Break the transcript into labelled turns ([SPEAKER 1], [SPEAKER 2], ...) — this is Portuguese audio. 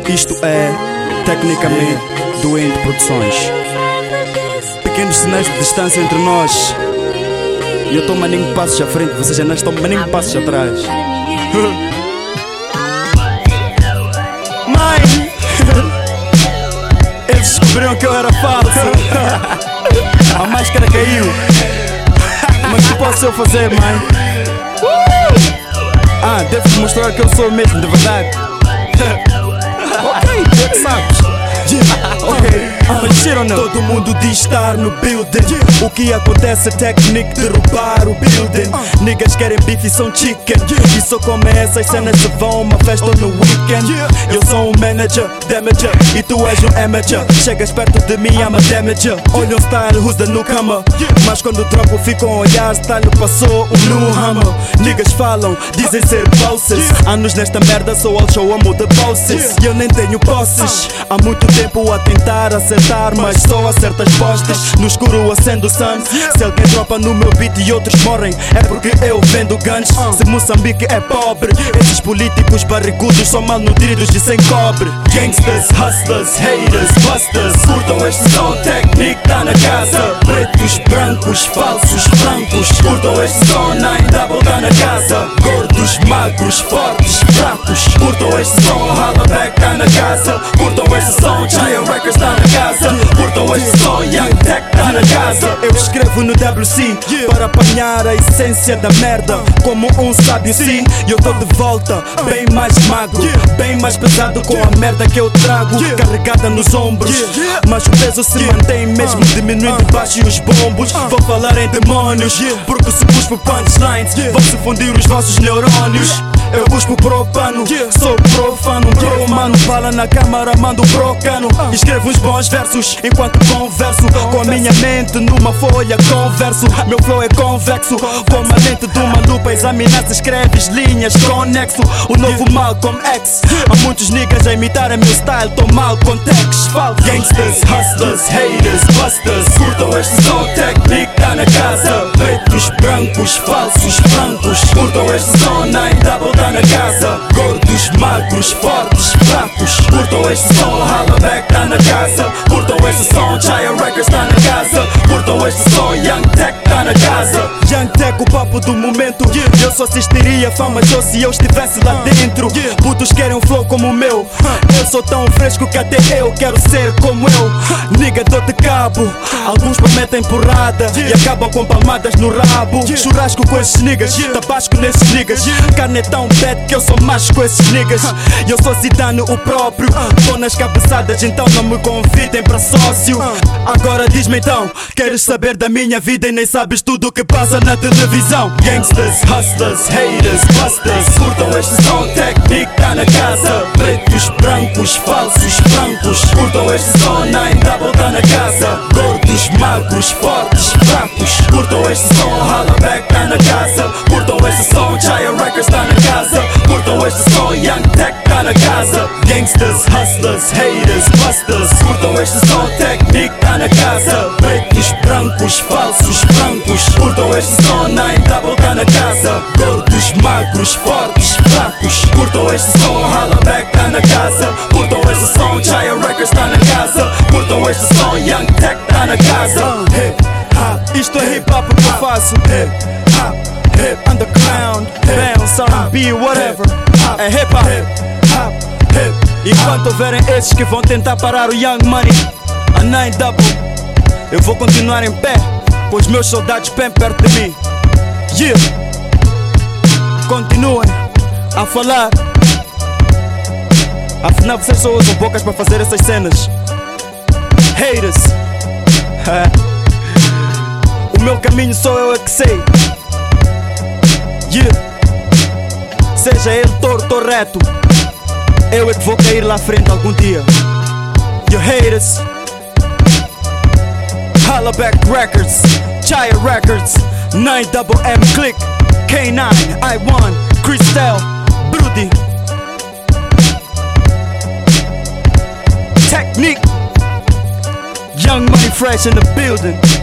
[SPEAKER 1] Isto é, tecnicamente, Doente Produções. Pequenos sinais de distância entre nós. E eu estou maninho passos à frente, vocês já não estão maninho passos atrás. Mãe! Eles descobriram que eu era falso. A máscara caiu. Mas o que posso eu fazer, mãe? Devo mostrar que eu sou mesmo, de verdade. Ok, tu é que sabes. Ok, mas ou não? Todo mundo diz estar no building. O que acontece é técnica de roubar o building. Niggas querem beef e são chicken. E só comem essas cenas se vão a uma festa no weekend. Eu sou um manager, damager, e tu és um amateur. Chegas perto de mim, I'm a damager. Olha o style, who's the newcomer? Mas quando troco ficam a olhar, style passou um new hammer. Niggas falam, dizem ser bosses. Anos nesta merda, sou all show, amo the bosses. E eu nem tenho posses. Há muito tempo a tentar acertar, mas só acertas postes. No escuro acendo o sun. Se alguém dropa no meu beat e outros morrem, é porque eu vendo guns. Se Moçambique é pobre, esses políticos barrigudos são mal nutridos e sem cobre. Gangsters, hustlers, haters, busters, curtam este som, técnico tá na casa. Pretos, brancos, falsos, francos, curtam este som, 9-double tá na casa. Gordos, magros, fortes, fracos, curtam este som, Hollaback tá na casa. Curtam este som, Giant Records tá na casa. Curtam este som, Young Tech tá na casa. Eu escrevo no WC para apanhar a essência da merda, como um sábio sim. E eu tô de volta, bem mais magro, bem mais pesado com a merda que eu trago, carregada nos ombros. Mas o peso se mantém mesmo diminuindo baixo e os bombos. Vou falar em demónios, porque se cuspo punchlines vão se fundir os vossos neurônios. Eu cuspo pro pano, sou profano, pro mano, bala na câmara, mando pro cano. Escrevo uns bons versos enquanto converso com a minha mente numa folha, converso. Meu flow é convexo, como a lente de uma lupa. Examinar se escreves linhas conexo. O novo Malcolm X. Há muitos niggas a imitarem meu style, tô mal com text. Gangsters, hustlers, haters, busters, curtam este som, técnico tá na casa. Pretos, brancos, falsos, francos, curtam este som, 9-double tá na casa. Gordos, magros, fortes, fracos, curtam este som, Hollaback tá na casa. Curtam este som, Giant Records tá na casa. Curtam este som, Young Tech tá na casa. Young Tech, o papo do momento. Eu só assistiria fama show se eu estivesse lá dentro. Putos querem um flow como o meu. Eu sou tão fresco que até eu quero ser como eu. Nigga, dou-te cabo. Alguns prometem porrada e acabam com palmadas no rabo. Churrasco com esses niggas, tabasco nesses niggas. Carne é tão bad que eu sou macho com esses niggas. Eu sou Zidane o próprio. Tô nas cabeçadas, então não me convidem pra sócio. Agora diz-me então, queres saber da minha vida e nem sabes tudo o que passa na televisão. Gangsters, hustlers, haters, busters, curtam este som, técnico tá na casa. Pretos, brancos, falsos, francos, curtam este som, 9-double tá na casa. Gordos, magros, fortes, fracos, curtam este som, Hollaback tá na casa. Curtam este som, Giant Records tá na casa. Curtam este som, Young Tech tá na casa. Gangsters, hustlers, haters, busters, curtam este som, técnico tá na casa. Pretos, brancos, falsos, francos, curtam este som, 9-double tá na casa. Gordos, magros, fortes, fracos, curtam este som, Hollaback tá na casa. Curtam este som, Giant Records tá na casa. Curtam este som, Young Tech tá na casa. Isto é hip hop que eu faço. Underground, bounce, R&B, whatever. É hip hop. Enquanto houverem esses que vão tentar parar o Young Money, a 9-double, eu vou continuar em pé, com os meus soldados bem perto de mim. Continuem a falar. Afinal vocês só usam bocas para fazer essas cenas. Haters. O meu caminho só eu é que sei. Seja ele torto ou reto, eu é que vou cair lá à frente algum dia. You haters. Hollaback Records, Giant Records, 9-double M Click, K9, I1, Cristel, Brody, Technique, Young Money Fresh in the building.